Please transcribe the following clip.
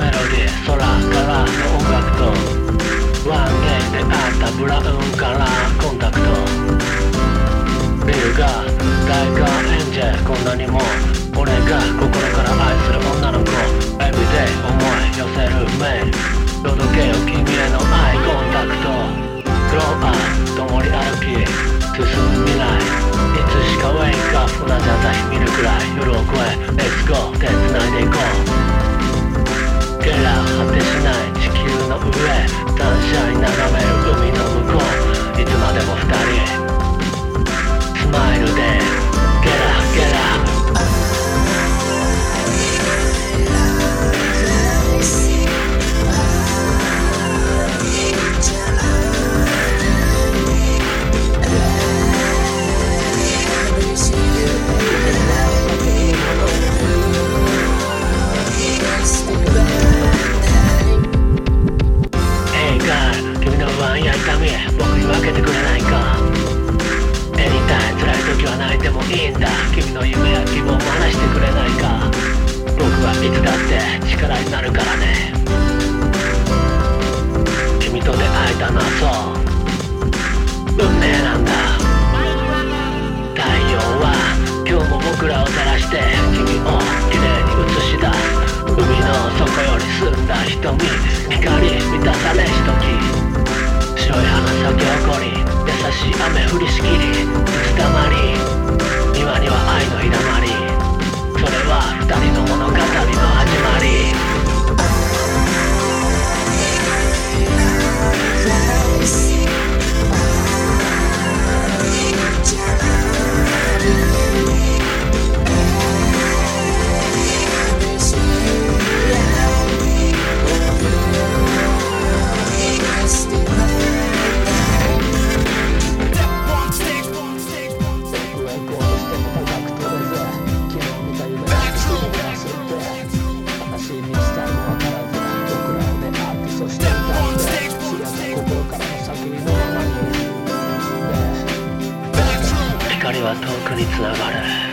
メロディー、空からの音楽とワンデイで会ったブラウンからコンタクト、ビルが大観演者、こんなにも俺が心から愛する女の子、エブリデイ思い寄せるメイル、届けよ君へのアイコンタクト、グローアップ共に歩き進む未来、いつしかウェイクアップ、同じ朝日見るくらい夜を越え Let's go 手繋いでいこう、ゲラ果てしない地球の上、サンシャイン眺める海の向こう、いつまでも二人スマイルでゲラゲラ、僕に分けてくれないか。エニタイム辛い時は泣いてもいいんだ。君の夢や希望も話してくれないか。僕はいつだって力になるからね。君と出会えたのはそう運命なんだ。太陽は今日も僕らを照らして君をきれいに映し出す。海の底より澄んだ瞳、光満たされし時、白い花咲き誇り、優しい雨降りしきり、水たまり、庭には愛の日だまり、それは二人の物語の始まり。光は遠くにつながる。